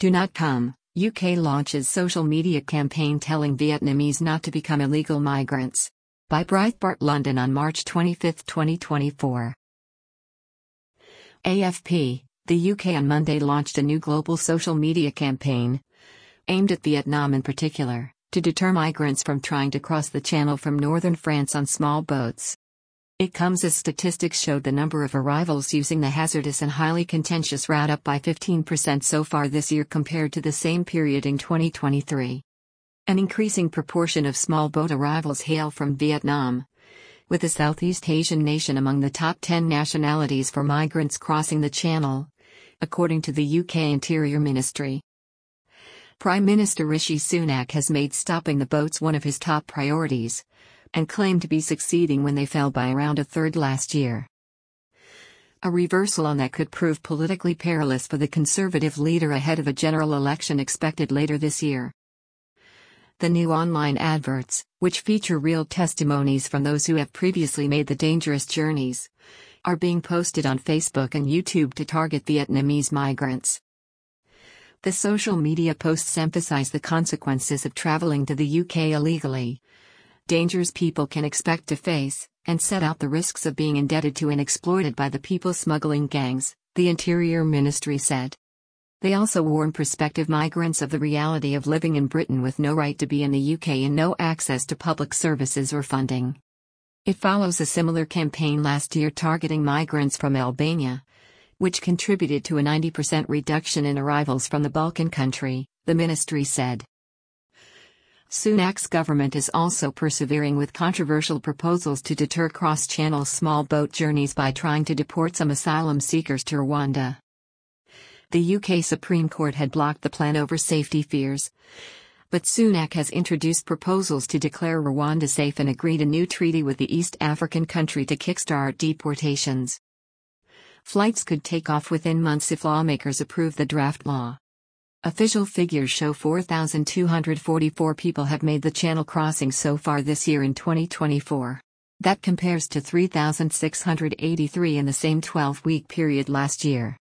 Do not come. UK launches social media campaign telling Vietnamese not to become illegal migrants. By Breitbart London on March 25, 2024. AFP, the UK on Monday launched a new global social media campaign, aimed at Vietnam in particular, to deter migrants from trying to cross the channel from northern France on small boats. It comes as statistics showed the number of arrivals using the hazardous and highly contentious route up by 15% so far this year compared to the same period in 2023. An increasing proportion of small boat arrivals hail from Vietnam, with the Southeast Asian nation among the top 10 nationalities for migrants crossing the channel, according to the UK Interior Ministry. Prime Minister Rishi Sunak has made stopping the boats one of his top priorities, and claimed to be succeeding when they fell by around a third last year. A reversal on that could prove politically perilous for the Conservative leader ahead of a general election expected later this year. The new online adverts, which feature real testimonies from those who have previously made the dangerous journeys, are being posted on Facebook and YouTube to target Vietnamese migrants. The social media posts emphasize the consequences of traveling to the UK illegally, dangers people can expect to face, and set out the risks of being indebted to and exploited by the people smuggling gangs, the Interior Ministry said. They also warn prospective migrants of the reality of living in Britain with no right to be in the UK and no access to public services or funding. It follows a similar campaign last year targeting migrants from Albania, which contributed to a 90% reduction in arrivals from the Balkan country, the ministry said. Sunak's government is also persevering with controversial proposals to deter cross-channel small boat journeys by trying to deport some asylum seekers to Rwanda. The UK Supreme Court had blocked the plan over safety fears, but Sunak has introduced proposals to declare Rwanda safe and agreed a new treaty with the East African country to kickstart deportations. Flights could take off within months if lawmakers approve the draft law. Official figures show 4,244 people have made the channel crossing so far this year in 2024. That compares to 3,683 in the same 12-week period last year.